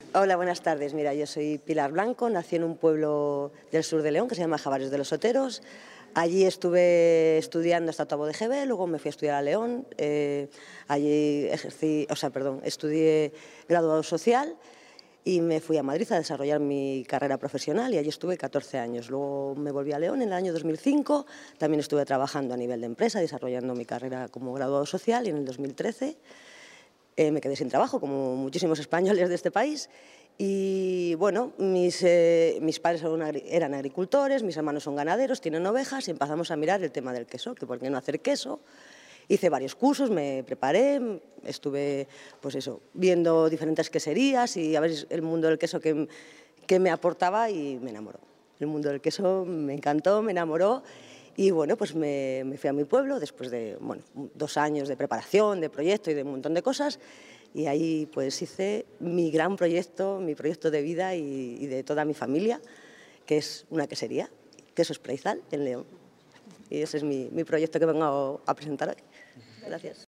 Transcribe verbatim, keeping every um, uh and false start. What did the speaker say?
Hola, buenas tardes. Mira, yo soy Pilar Blanco, nací en un pueblo del sur de León que se llama Javares de los Oteros. Allí estuve estudiando hasta octavo de G B, luego me fui a estudiar a León. Eh, allí ejercí, o sea, perdón, estudié graduado social y me fui a Madrid a desarrollar mi carrera profesional y allí estuve catorce años. Luego me volví a León en el año dos mil cinco, también estuve trabajando a nivel de empresa, desarrollando mi carrera como graduado social, y en el dos mil trece eh, me quedé sin trabajo, como muchísimos españoles de este país. Y bueno, mis, eh, mis padres eran agricultores, mis hermanos son ganaderos, tienen ovejas, y empezamos a mirar el tema del queso, que por qué no hacer queso. Hice varios cursos, me preparé, estuve pues eso, viendo diferentes queserías y a ver el mundo del queso que, que me aportaba, y me enamoró. El mundo del queso me encantó, me enamoró. Y bueno, pues me, me fui a mi pueblo después de bueno, dos años de preparación, de proyecto y de un montón de cosas. Y ahí pues hice mi gran proyecto, mi proyecto de vida y, y de toda mi familia, que es una quesería, Quesos Preizal, en León. Y ese es mi, mi proyecto que vengo a presentar hoy. Gracias.